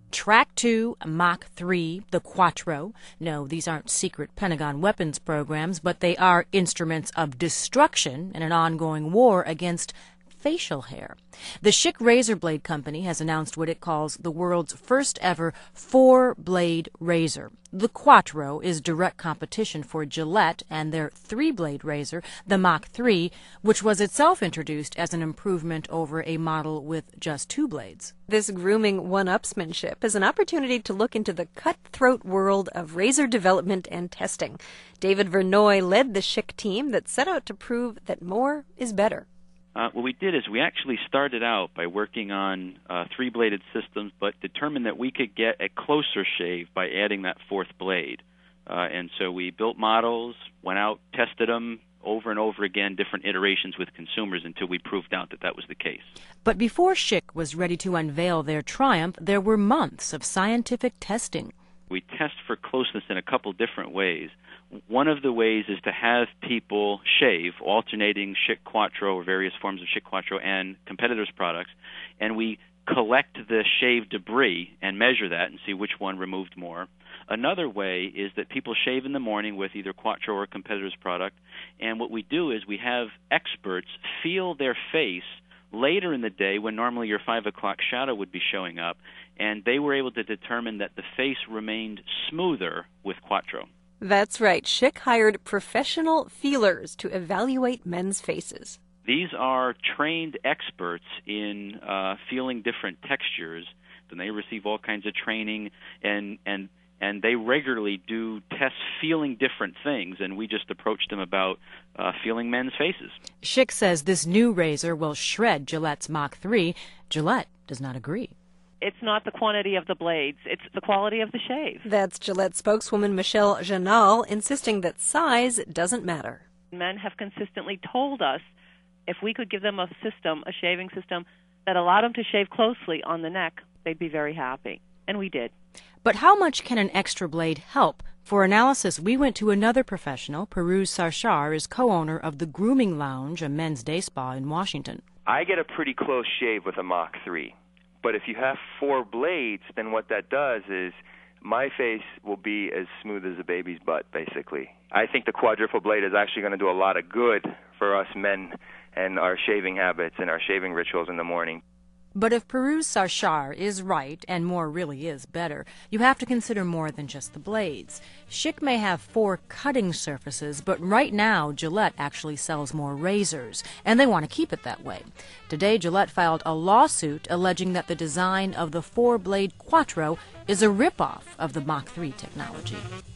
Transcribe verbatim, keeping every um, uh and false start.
Track two, Mach three, the Quattro. No, these aren't secret Pentagon weapons programs, but they are instruments of destruction in an ongoing war against facial hair. The Schick razor blade company has announced what it calls the world's first ever four-blade razor. The Quattro is direct competition for Gillette and their three-blade razor, the Mach three, which was itself introduced as an improvement over a model with just two blades. This grooming one-upsmanship is an opportunity to look into the cutthroat world of razor development and testing. David Vernoy led the Schick team that set out to prove that more is better. Uh, what we did is we actually started out by working on uh, three-bladed systems, but determined that we could get a closer shave by adding that fourth blade. Uh, and so we built models, went out, tested them over and over again, different iterations with consumers until we proved out that that was the case. But before Schick was ready to unveil their triumph, there were months of scientific testing. We test for closeness in a couple different ways. One of the ways is to have people shave, alternating Schick Quattro or various forms of Schick Quattro and competitors' products, and we collect the shave debris and measure that and see which one removed more. Another way is that people shave in the morning with either Quattro or competitors' product, and what we do is we have experts feel their face later in the day when normally your five o'clock shadow would be showing up, and they were able to determine that the face remained smoother with Quattro. That's right. Schick hired professional feelers to evaluate men's faces. These are trained experts in uh, feeling different textures, and they receive all kinds of training, and, and, and they regularly do tests feeling different things, and we just approached them about uh, feeling men's faces. Schick says this new razor will shred Gillette's Mach three. Gillette does not agree. It's not the quantity of the blades, it's the quality of the shave. That's Gillette spokeswoman Michelle Janal insisting that size doesn't matter. Men have consistently told us if we could give them a system, a shaving system, that allowed them to shave closely on the neck, they'd be very happy. And we did. But how much can an extra blade help? For analysis, we went to another professional. Pirooz Sarshar is co-owner of the Grooming Lounge, a men's day spa in Washington. I get a pretty close shave with a Mach three. But if you have four blades, then what that does is my face will be as smooth as a baby's butt, basically. I think the quadruple blade is actually going to do a lot of good for us men and our shaving habits and our shaving rituals in the morning. But if Pirooz Sarshar is right, and more really is better, you have to consider more than just the blades. Schick may have four cutting surfaces, but right now Gillette actually sells more razors, and they want to keep it that way. Today, Gillette filed a lawsuit alleging that the design of the four-blade Quattro is a ripoff of the Mach three technology.